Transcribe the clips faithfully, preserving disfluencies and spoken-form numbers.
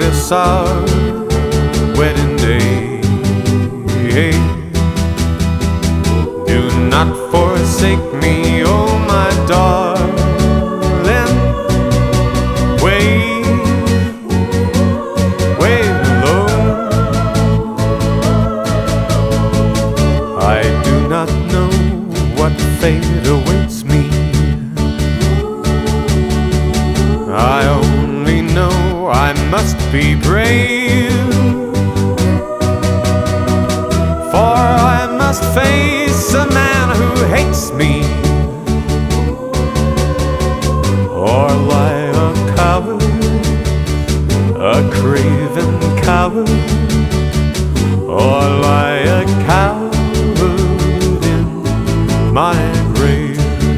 this our wedding day. Do not forsake me, oh my darling. Wave, wave low. I do not know what fate awaits me. I only know I must be brave, for I must face a man who hates me, or lie a coward, a craven coward, or lie a coward in my grave.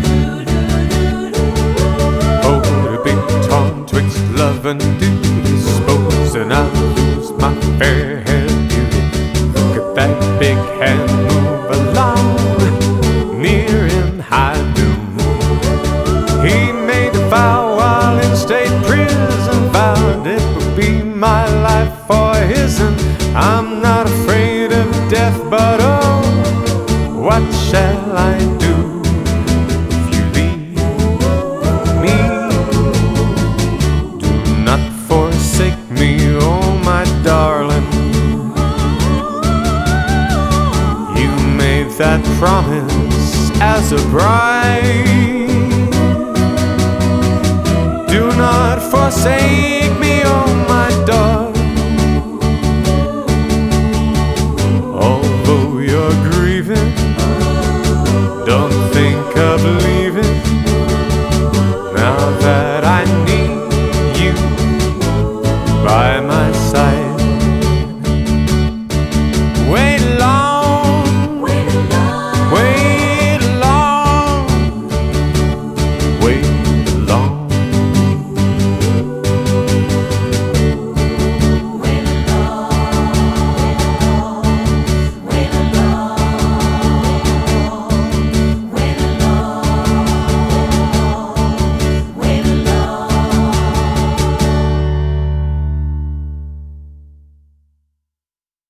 Oh, to be torn twixt love and duty, supposing I lose my fair haired beauty. Look at that big hand move along near in high noon. He made a vow while in state prison, vowed it would be my life for his, and I'm not afraid of death, but oh, what shall I do if you leave me? Do not forsake me, oh my darling. You made that promise as a bride. Do not forsake me, oh my darling. Although you're grieving, don't think of leaving now that